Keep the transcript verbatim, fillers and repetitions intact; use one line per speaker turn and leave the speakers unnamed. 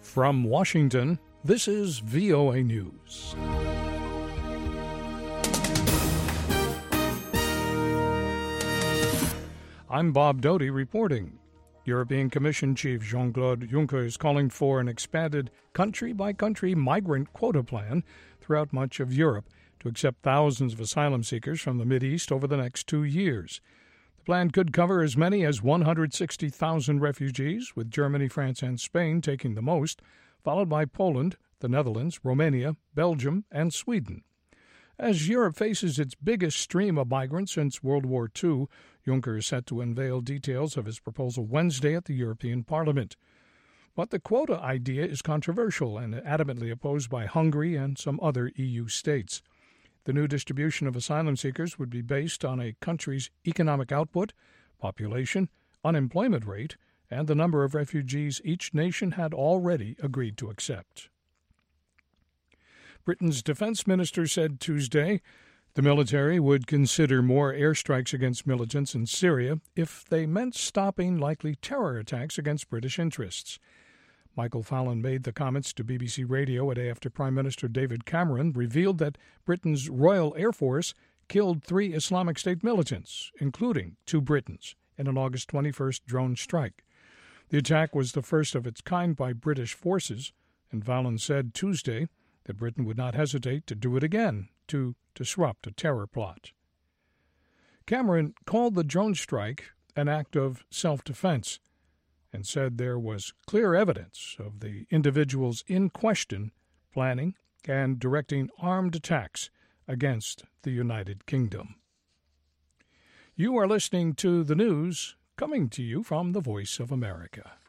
From Washington, this is V O A News. I'm Bob Doty reporting. European Commission Chief Jean-Claude Juncker is calling for an expanded country-by-country migrant quota plan throughout much of Europe to accept thousands of asylum seekers from the Mideast over the next two years. The plan could cover as many as one hundred sixty thousand refugees, with Germany, France, and Spain taking the most, followed by Poland, the Netherlands, Romania, Belgium, and Sweden. As Europe faces its biggest stream of migrants since World War Two, Juncker is set to unveil details of his proposal Wednesday at the European Parliament. But the quota idea is controversial and adamantly opposed by Hungary and some other E U states. The new distribution of asylum seekers would be based on a country's economic output, population, unemployment rate, and the number of refugees each nation had already agreed to accept. Britain's defense minister said Tuesday the military would consider more airstrikes against militants in Syria if they meant stopping likely terror attacks against British interests. Michael Fallon made the comments to B B C Radio a day after Prime Minister David Cameron revealed that Britain's Royal Air Force killed three Islamic State militants, including two Britons, in an August twenty-first drone strike. The attack was the first of its kind by British forces, and Fallon said Tuesday that Britain would not hesitate to do it again to disrupt a terror plot. Cameron called the drone strike an act of self-defense and said there was clear evidence of the individuals in question planning and directing armed attacks against the United Kingdom. You are listening to the news coming to you from the Voice of America.